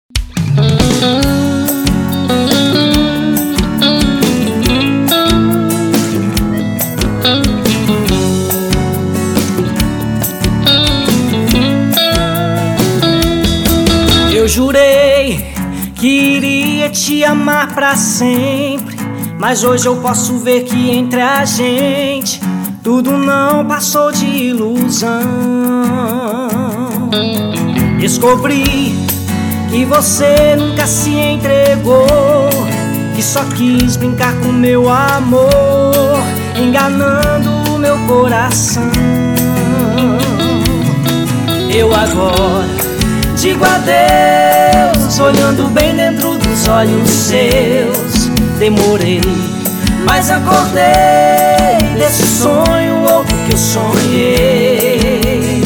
Eu jurei que iria te amar pra sempre, mas hoje eu posso ver que entre a gente tudo não passou de ilusão. Descobri que você nunca se entregou, que só quis brincar com meu amor, enganando o meu coração. Eu agora digo adeus, olhando bem dentro dos olhos seus. Demorei, mas acordei desse sonho louco que eu sonhei.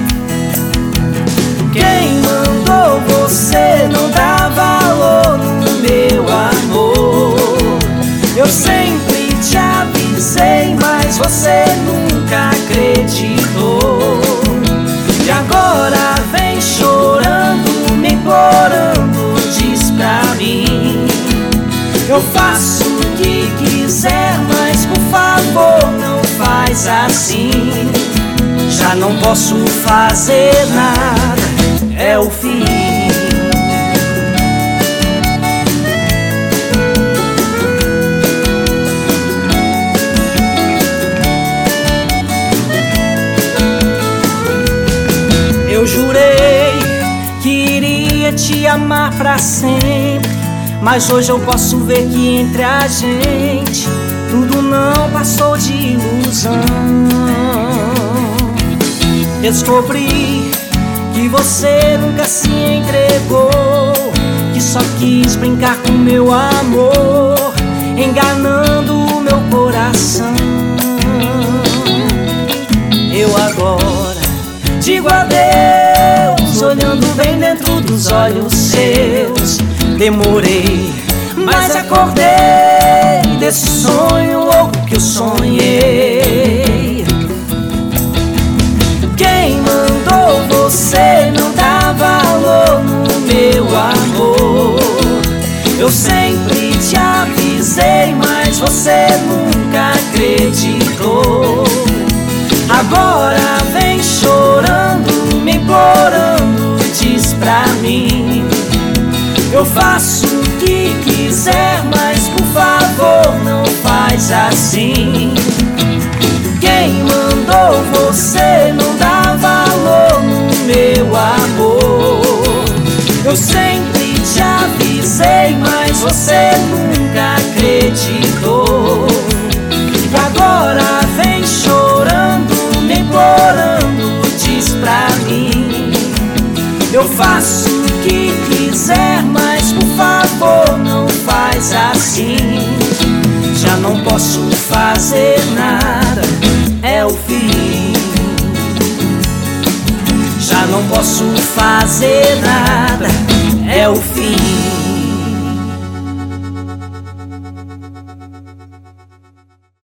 Quem mandou você não dar valor no meu amor? Eu sempre te avisei, mas você nunca acreditou. E agora vem chorando, me implorando, diz pra mim: eu faço o que quiser, mas por favor não faz assim. Já não posso fazer nada, é o fim. Eu jurei que iria te amar pra sempre, mas hoje eu posso ver que entre a gente tudo não passou de ilusão. Descobri que você nunca se entregou, que só quis brincar com meu amor, enganando o meu coração. Eu agora digo adeus, olhando bem dentro dos olhos seus. Demorei, mas acordei desse sonho louco que eu sonhei. Quem mandou você não dar valor no meu amor? Eu sempre te avisei, mas você nunca acreditou. Agora vem chorando, me implorando, diz pra mim: eu faço o que quiser, mas por favor não faz assim. Quem mandou você não dar valor no meu amor? Eu sempre te avisei, mas você nunca acreditou. E agora vem chorando, me implorando, diz pra mim: eu faço o que quiser, mas por favor não faz assim. Já não posso fazer nada, é o fim. Já não posso fazer nada, é o fim.